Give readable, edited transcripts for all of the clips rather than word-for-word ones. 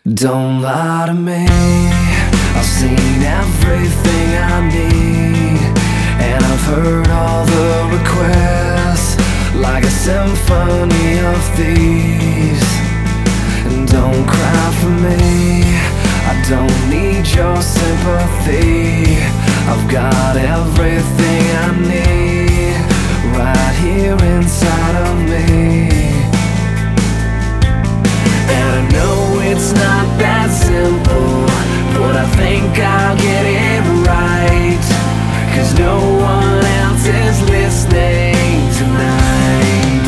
Don't lie to me, I've seen everything I need, and I've heard all the requests, like a symphony of thieves. And don't cry for me, I don't need your sympathy. I've got everything I need right here inside of me. And I know it's not that simple, but I think I'll get it right, 'cause no one else is listening tonight.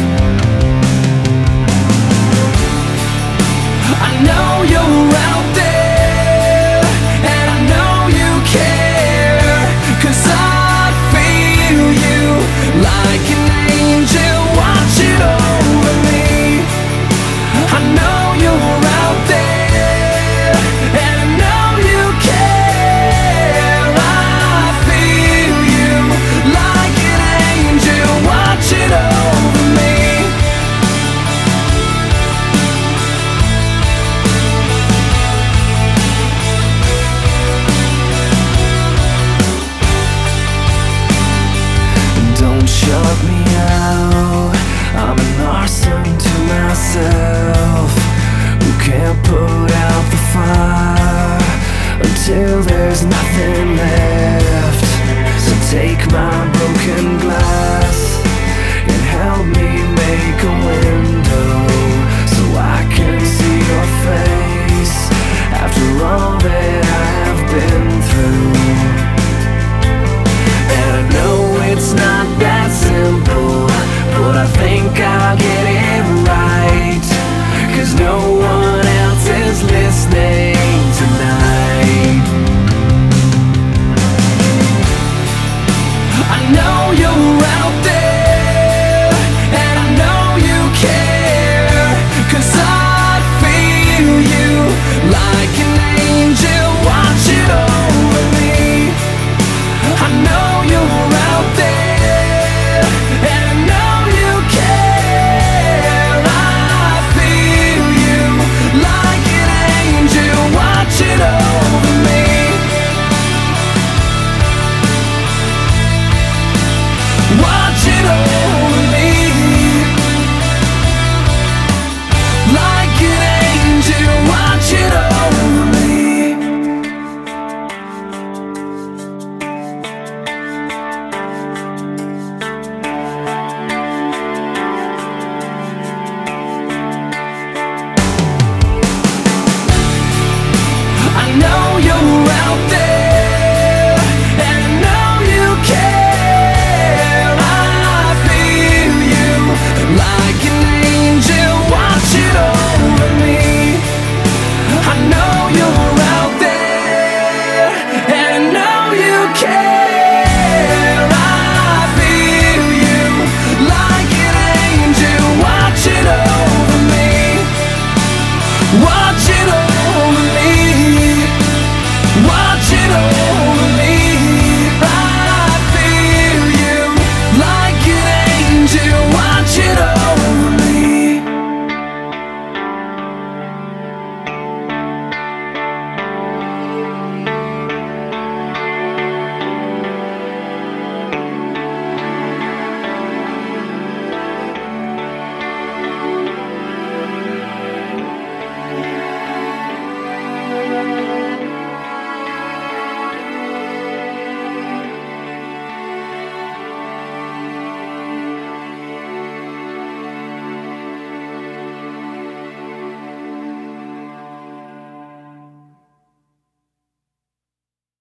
I know you're out there, and I know you care, 'cause I feel you like an angel watching over me. I know you're out there, and I know you care. I feel you like an angel watching over me. Don't shut me out, I'm an arson to myself, who can't put out the fire until there's nothing left. So take my broken glass and help me make a window.